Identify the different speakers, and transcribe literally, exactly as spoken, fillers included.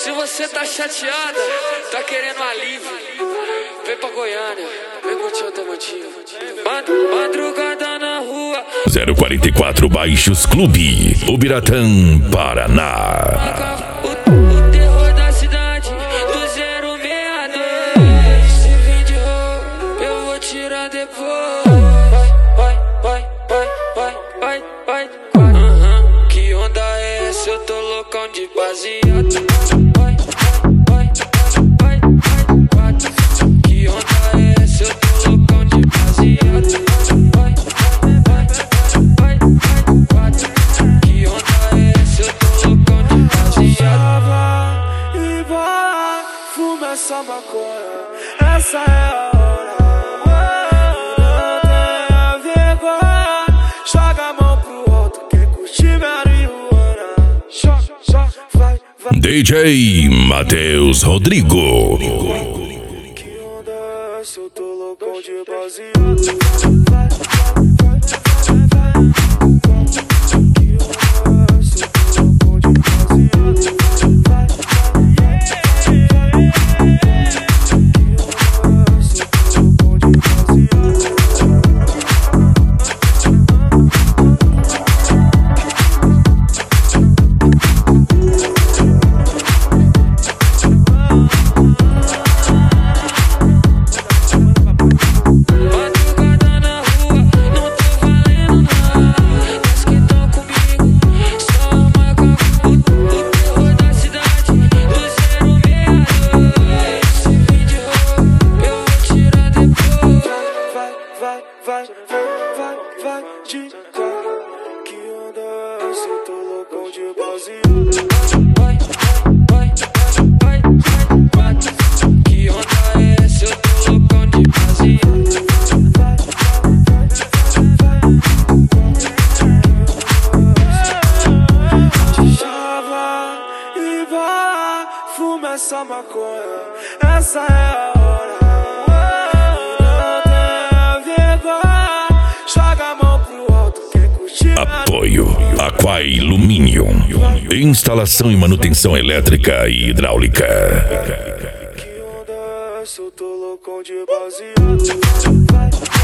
Speaker 1: Se você tá chateada, tá querendo alívio, vem pra Goiânia, vem curtir automotivo. Madrugada na rua.
Speaker 2: zero quarenta e quatro Baixos Clube, Ubiratã, Paraná.
Speaker 1: O terror da cidade, do zero seis dois. Se vir de roubo, eu vou tirar depois. Vai, vai, vai, vai, vai, vai, vai. Uhum. Que onda é essa? Eu tô loucão de baseado. Vai, vai, vai, vai, vai. Que onda é essa? Eu tô loucão de baseado. Vai, vai, vai, vai, vai. Que onda é essa? Eu tô loucão de baseado.
Speaker 3: E vai, fuma essa maconha, essa é a hora. Não tenha vergonha, joga a mão pro alto, quer curtir marihuana. Joga, joga, vai, vai.
Speaker 2: D J Matheus Rodrigo.
Speaker 3: Que onda é essa? Eu tô loucão de baseado. Vai, vai, vai, vai, vai. Que onda é essa? Eu tô loucão de baseado. Vai, vai, vai, vai, de cá. Que onda é essa? Eu tô loucão de baseado.
Speaker 1: Vai, vai, vai, vai, vai. Que onda é essa? Eu tô loucão de baseado.
Speaker 3: Vai, vai, vai, vai. Chava e vai, fuma essa maconha, essa é a hora.
Speaker 2: Apoio Aqua Iluminium, instalação e manutenção elétrica e hidráulica.
Speaker 3: Que onda é essa? Eu tô loucão de baseado. Vai.